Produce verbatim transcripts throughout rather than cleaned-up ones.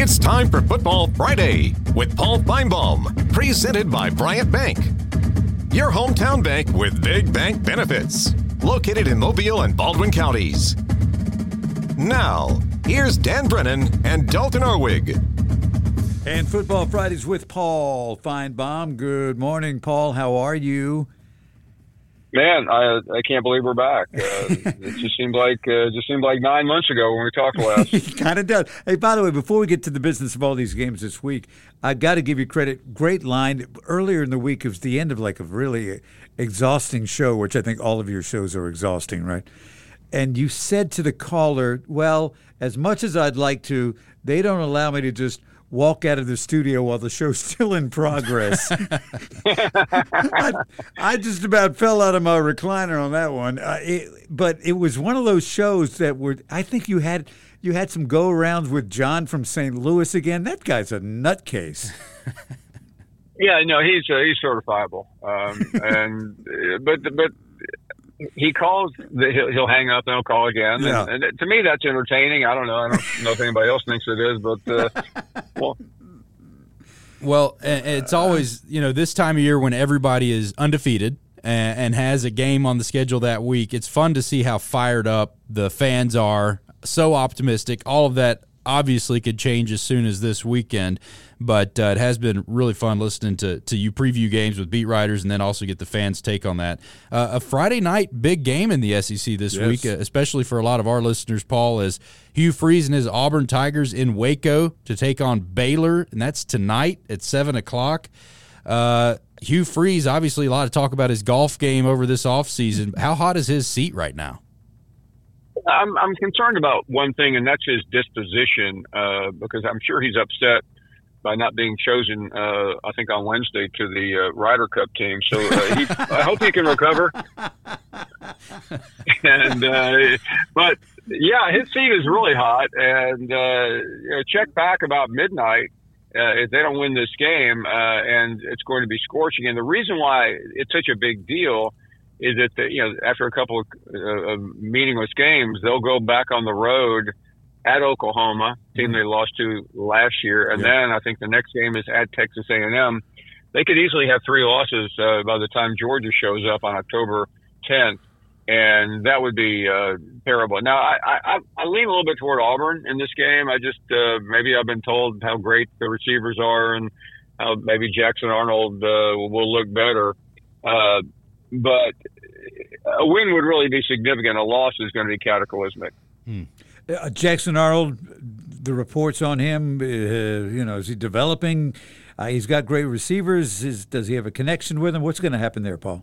It's time for Football Friday with Paul Feinbaum, presented by Bryant Bank. Your hometown bank with big bank benefits. Located in Mobile and Baldwin counties. Now, here's Dan Brennan and Dalton Arwig. And Football Fridays with Paul Feinbaum. Good morning, Paul. How are you? Man, I I can't believe we're back. Uh, it just seemed like uh, just seemed like nine months ago when we talked last. It kind of does. Hey, by the way, before we get to the business of all these games this week, I got to give you credit. Great line earlier in the week. It was the end of like a really exhausting show, which I think all of your shows are exhausting, right? And you said to the caller, "Well, as much as I'd like to, they don't allow me to just walk out of the studio while the show's still in progress." I, I just about fell out of my recliner on that one. Uh, it, but it was one of those shows that were, I think you had you had some go-arounds with John from Saint Louis again. That guy's a nutcase. Yeah, no, he's uh, he's certifiable. Um, and but but he calls, the, he'll, he'll hang up and he'll call again. Yeah. And, and to me, that's entertaining. I don't know. I don't know if anybody else thinks it is, but uh, well. Well, it's always, you know, this time of year when everybody is undefeated and, and has a game on the schedule that week, it's fun to see how fired up the fans are, so optimistic. All of that obviously could change as soon as this weekend, but uh, it has been really fun listening to, to you preview games with beat writers and then also get the fans' take on that. Uh, a Friday night big game in the S E C this Yes. week, uh, especially for a lot of our listeners, Paul, is Hugh Freeze and his Auburn Tigers in Waco to take on Baylor, and that's tonight at seven o'clock. Uh, Hugh Freeze, obviously a lot of talk about his golf game over this offseason. How hot is his seat right now? I'm I'm concerned about one thing, and that's his disposition, uh, because I'm sure he's upset by not being chosen, uh, I think, on Wednesday to the uh, Ryder Cup team. So uh, he, I hope he can recover. and uh, But, yeah, his seat is really hot. And uh, you know, check back about midnight uh, if they don't win this game, uh, and it's going to be scorching. And the reason why it's such a big deal is that, the, you know, after a couple of, uh, of meaningless games, they'll go back on the road at Oklahoma, team they lost to last year, and Yeah. then I think the next game is at Texas A and M. They could easily have three losses uh, by the time Georgia shows up on October tenth, and that would be uh, terrible. Now, I, I, I lean a little bit toward Auburn in this game. I just uh, maybe I've been told how great the receivers are and how maybe Jackson Arnold uh, will look better. Uh, but a win would really be significant. A loss is going to be cataclysmic. Hmm. Uh, Jackson Arnold, the reports on him, uh, you know, is he developing? Uh, he's got great receivers. Is, does he have a connection with them? What's going to happen there, Paul?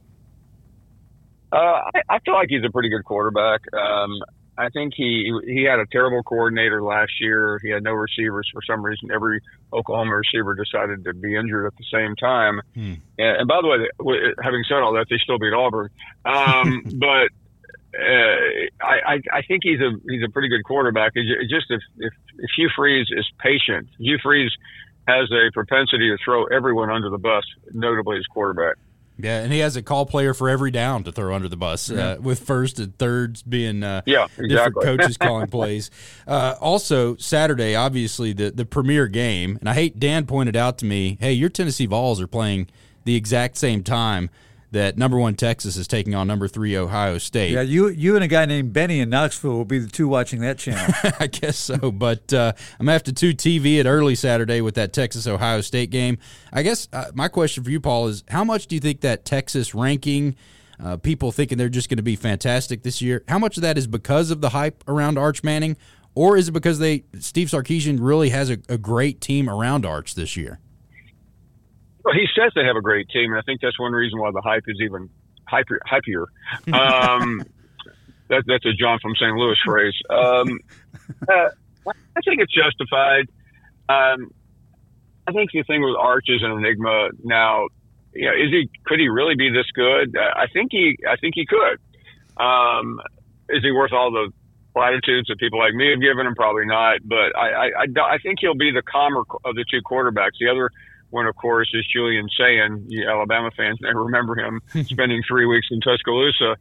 Uh, I, I feel like he's a pretty good quarterback. Um, I think he he had a terrible coordinator last year. He had no receivers for some reason. Every Oklahoma receiver decided to be injured at the same time. Hmm. And, and by the way, having said all that, they still beat Auburn. Um, but uh, I, I think he's a he's a pretty good quarterback. It's just if, if, if Hugh Freeze is patient, Hugh Freeze has a propensity to throw everyone under the bus, notably his quarterback. Yeah, and he has a call player for every down to throw under the bus, yeah. uh, with first and thirds being uh, yeah, exactly. different coaches calling plays. Uh, also, Saturday, obviously, the, the premier game, and I hate Dan pointed out to me, hey, your Tennessee Vols are playing the exact same time that number one Texas is taking on number three Ohio State. Yeah, you you and a guy named Benny in Knoxville will be the two watching that channel. I guess so, but uh, I'm going to have to do T V it early Saturday with that Texas-Ohio State game. I guess uh, my question for you, Paul, is how much do you think that Texas ranking, uh, people thinking they're just going to be fantastic this year, how much of that is because of the hype around Arch Manning, or is it because they Steve Sarkisian really has a, a great team around Arch this year? Well, he says they have a great team, and I think that's one reason why the hype is even hyper, hypier. Um, that, that's a John from Saint Louis phrase. Um, uh, I think it's justified. Um, I think the thing with Arch is an enigma now. You know, is he? Could he really be this good? Uh, I think he. I think he could. Um, is he worth all the platitudes that people like me have given him? Probably not. But I, I, I, I think he'll be the calmer of the two quarterbacks. The other one, of course, is Julian Sayin. You Alabama fans may remember him spending three weeks in Tuscaloosa.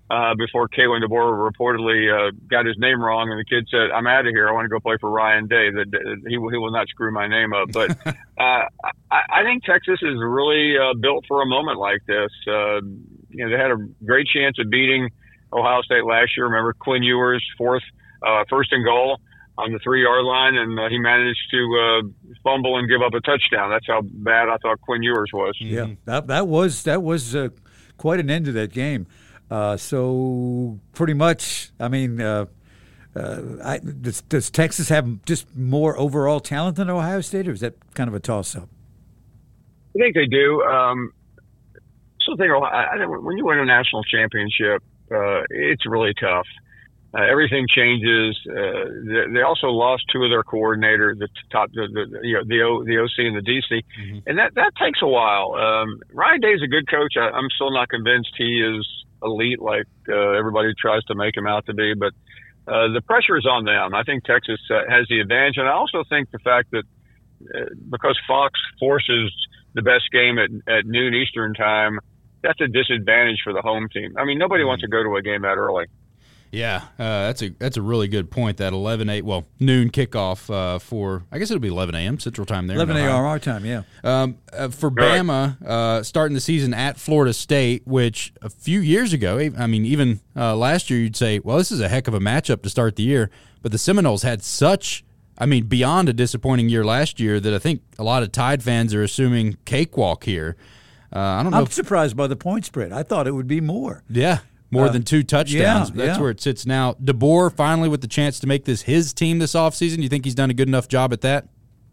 uh, before Kalen DeBoer reportedly uh, got his name wrong, and the kid said, "I'm out of here. I want to go play for Ryan Day. That he will, he will not screw my name up." But uh, I, I think Texas is really uh, built for a moment like this. Uh, you know, they had a great chance of beating Ohio State last year. Remember Quinn Ewers, fourth, uh, first and goal on the three-yard line, and uh, he managed to uh, fumble and give up a touchdown. That's how bad I thought Quinn Ewers was. Yeah, that that was that was uh, quite an end to that game. Uh, so pretty much, I mean, uh, uh, I, does, does Texas have just more overall talent than Ohio State, or is that kind of a toss-up? I think they do. Um, so think, I think when you win a national championship, uh, it's really tough. Uh, everything changes. Uh, they, they also lost two of their coordinators, the top, the, the you know, the, o, the O C and the D C, mm-hmm. and that that takes a while. Um, Ryan Day is a good coach. I, I'm still not convinced he is elite like uh, everybody tries to make him out to be, but uh, the pressure is on them. I think Texas uh, has the advantage, and I also think the fact that uh, because Fox forces the best game at, at noon Eastern time, that's a disadvantage for the home team. I mean, nobody mm-hmm. wants to go to a game that early. Yeah, uh, that's a that's a really good point. That eleven eight, well, noon kickoff uh, for, I guess it'll be eleven a.m. Central Time there. eleven a.m. our time, yeah. Um, uh, for Bama, uh, starting the season at Florida State, which a few years ago, I mean, even uh, last year, you'd say, well, this is a heck of a matchup to start the year. But the Seminoles had such, I mean, beyond a disappointing year last year that I think a lot of Tide fans are assuming cakewalk here. Uh, I don't know. I'm if, surprised by the point spread. I thought it would be more. Yeah. More uh, than two touchdowns. Yeah, That's yeah. where it sits now. DeBoer finally with the chance to make this his team this offseason. Do you think he's done a good enough job at that?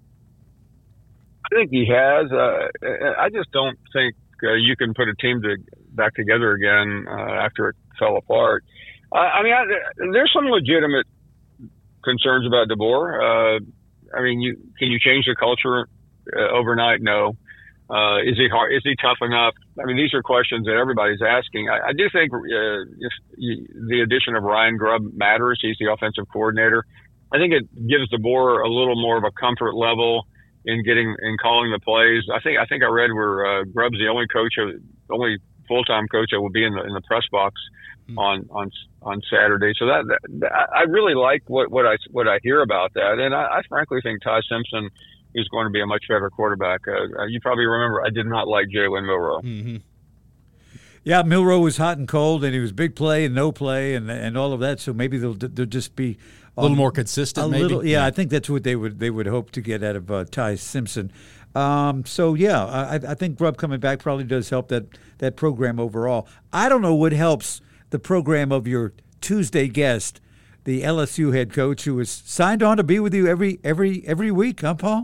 I think he has. Uh, I just don't think uh, you can put a team to, back together again uh, after it fell apart. Uh, I mean, I, there's some legitimate concerns about DeBoer. Uh, I mean, you, can you change the culture uh, overnight? No. Uh, is he hard? Is he tough enough? I mean, these are questions that everybody's asking. I, I do think uh, if you, the addition of Ryan Grubb matters. He's the offensive coordinator. I think it gives DeBoer a little more of a comfort level in getting in calling the plays. I think I think I read where uh, Grubb's the only coach, of, only full time coach that will be in the in the press box mm. on on on Saturday. So that, that I really like what, what I what I hear about that, and I, I frankly think Ty Simpson is going to be a much better quarterback. Uh, you probably remember I did not like Jalen Milroe. Mm-hmm. Yeah, Milroe was hot and cold, and he was big play and no play, and and all of that. So maybe they'll they'll just be a little more consistent. A maybe, little, yeah, yeah. I think that's what they would they would hope to get out of uh, Ty Simpson. Um, so yeah, I, I think Grubb coming back probably does help that that program overall. I don't know what helps the program of your Tuesday guest, the L S U head coach, who is signed on to be with you every every every week, huh, Paul?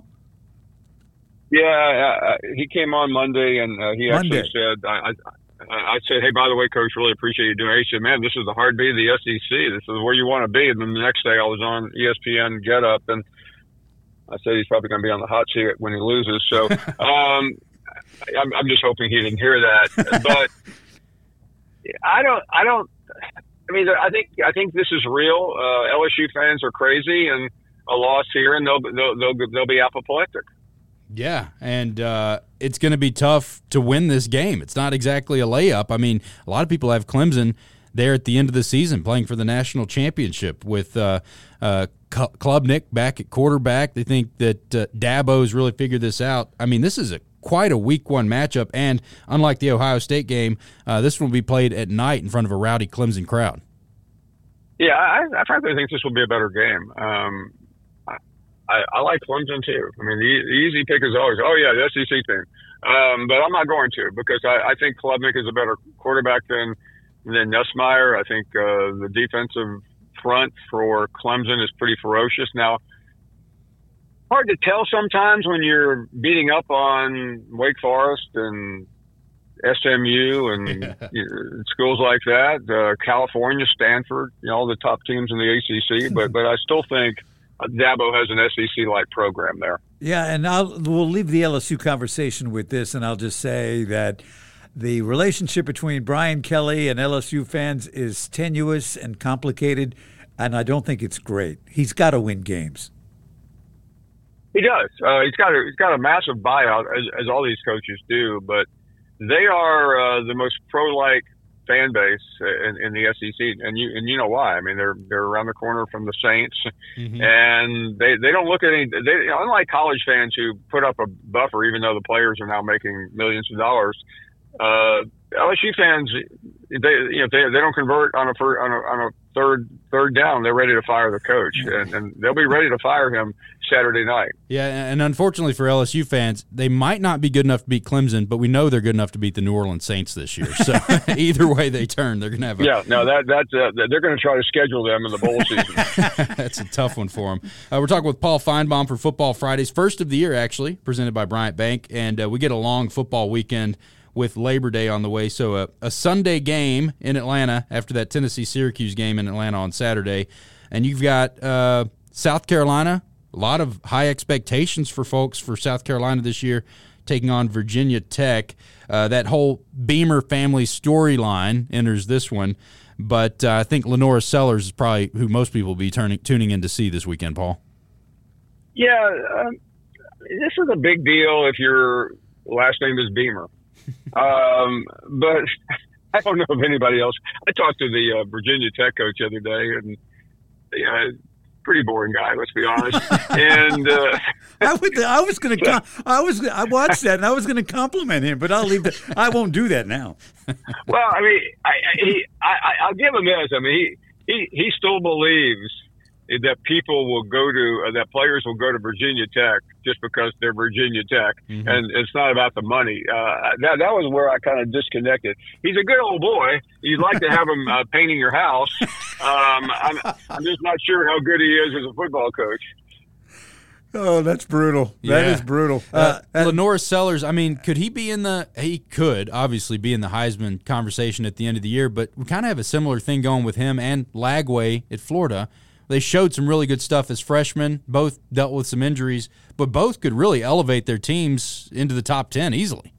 Yeah, uh, he came on Monday, and uh, he Monday. actually said, I, I, I said, hey, by the way, Coach, really appreciate you doing it. He said, man, this is the heartbeat of the S E C. This is where you want to be. And then the next day I was on E S P N Get Up, and I said he's probably going to be on the hot seat when he loses. So um, I'm, I'm just hoping he didn't hear that. But I don't, I don't, I mean, I think, I think this is real. Uh, L S U fans are crazy, and a loss here, and they'll, they'll, they'll, they'll be apoplectic. Yeah, and uh, it's going to be tough to win this game. It's not exactly a layup. I mean, a lot of people have Clemson there at the end of the season playing for the national championship with uh, uh, Klubnik back at quarterback. They think that uh, Dabo's really figured this out. I mean, this is a quite a week one matchup, and unlike the Ohio State game, uh, this one will be played at night in front of a rowdy Clemson crowd. Yeah, I, I frankly think this will be a better game. Um I, I like Clemson too. I mean, the, the easy pick is always, oh yeah, the S E C team. Um, but I'm not going to, because I, I think Klubnik is a better quarterback than than Nussmeier. I think uh, the defensive front for Clemson is pretty ferocious. Now, hard to tell sometimes when you're beating up on Wake Forest and S M U and yeah. you know, schools like that, uh, California, Stanford, you know, all the top teams in the A C C. But but I still think Dabo has an S E C-like program there. Yeah, and I'll, we'll leave the L S U conversation with this, and I'll just say that the relationship between Brian Kelly and L S U fans is tenuous and complicated, and I don't think it's great. He's got to win games. He does. Uh, he's got a, he's got a massive buyout, as, as all these coaches do, but they are uh, the most pro-like fan base in, in the S E C, and you and you know why. I mean, they're they're around the corner from the Saints, mm-hmm. and they they don't look at any. They, you know, unlike college fans who put up a buffer, even though the players are now making millions of dollars. Uh, L S U fans, they you know they they don't convert on a fir- on a on a third third down. They're ready to fire the coach, and, and they'll be ready to fire him Saturday night. Yeah, and unfortunately for L S U fans, they might not be good enough to beat Clemson, but we know they're good enough to beat the New Orleans Saints this year. So either way they turn, they're going to have. A, yeah, no, that that's uh, they're going to try to schedule them in the bowl season. That's a tough one for them. Uh, we're talking with Paul Finebaum for Football Fridays, first of the year actually, presented by Bryant Bank, and uh, we get a long football weekend with Labor Day on the way. So a, a Sunday game in Atlanta after that Tennessee-Syracuse game in Atlanta on Saturday. And you've got uh, South Carolina, a lot of high expectations for folks for South Carolina this year, taking on Virginia Tech. Uh, that whole Beamer family storyline enters this one. But uh, I think Lenora Sellers is probably who most people will be turning, tuning in to see this weekend, Paul. Yeah, um, this is a big deal if your last name is Beamer. um, but I don't know if anybody else. I talked to the uh, Virginia Tech coach the other day, and yeah, pretty boring guy. Let's be honest. and uh, I, would, I was going to. I was. I watched that, and I was going to compliment him, but I'll leave that. I won't do that now. Well, I mean, I, he, I, I'll give him this. I mean, he, he, he still believes that people will go to, uh, that players will go to Virginia Tech just because they're Virginia Tech, mm-hmm. and it's not about the money. Uh, that that was where I kind of disconnected. He's a good old boy. You'd like to have him uh, painting your house. Um, I'm, I'm just not sure how good he is as a football coach. Oh, that's brutal. That yeah. is brutal. Uh, uh, Lenora Sellers, I mean, could he be in the – he could obviously be in the Heisman conversation at the end of the year, but we kind of have a similar thing going with him and Lagway at Florida. They showed some really good stuff as freshmen, both dealt with some injuries, but both could really elevate their teams into the top ten easily.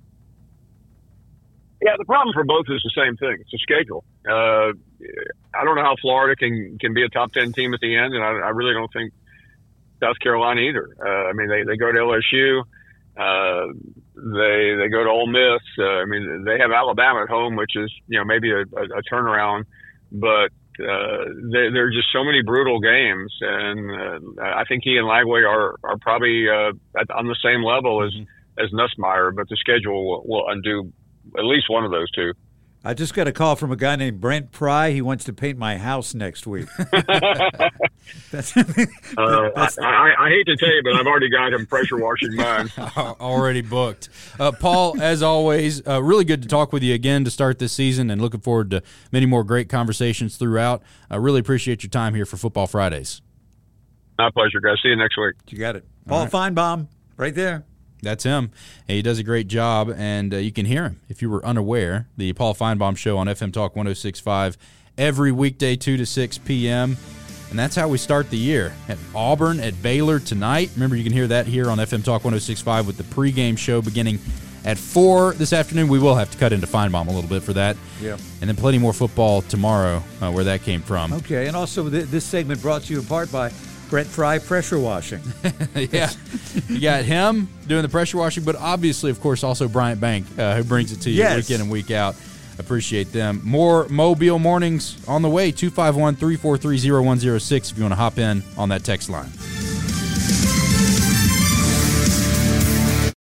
Yeah, the problem for both is the same thing. It's a schedule. Uh, I don't know how Florida can, can be a top ten team at the end, and I, I really don't think South Carolina either. Uh, I mean, they, they go to L S U. Uh, they they go to Ole Miss. Uh, I mean, they have Alabama at home, which is, you know, maybe a, a, a turnaround, but Uh, there, there are just so many brutal games, and uh, I think he and Lagway are are probably uh, at, on the same level as mm-hmm. as Nussmeier, but the schedule will, will undo at least one of those two. I just got a call from a guy named Brent Pry. He wants to paint my house next week. that's, uh, that's, I, I, I hate to tell you, but I've already got him pressure washing mine. Already booked. Uh, Paul, as always, uh, really good to talk with you again to start this season, and looking forward to many more great conversations throughout. I really appreciate your time here for Football Fridays. My pleasure, guys. See you next week. You got it. Paul right. Finebaum, right there. That's him. He does a great job, and uh, you can hear him if you were unaware. The Paul Finebaum Show on F M Talk one oh six point five every weekday, two to six p.m., and that's how we start the year. At Auburn, at Baylor tonight. Remember, you can hear that here on F M Talk one oh six point five with the pregame show beginning at four this afternoon. We will have to cut into Finebaum a little bit for that. Yeah. And then plenty more football tomorrow uh, where that came from. Okay, and also th- this segment brought to you in part by Brett Fry pressure washing. Yeah. You got him doing the pressure washing, but obviously, of course, also Bryant Bank, uh, who brings it to you yes. week in and week out. Appreciate them. More Mobile Mornings on the way, two five one, three four three, zero one zero six if you want to hop in on that text line.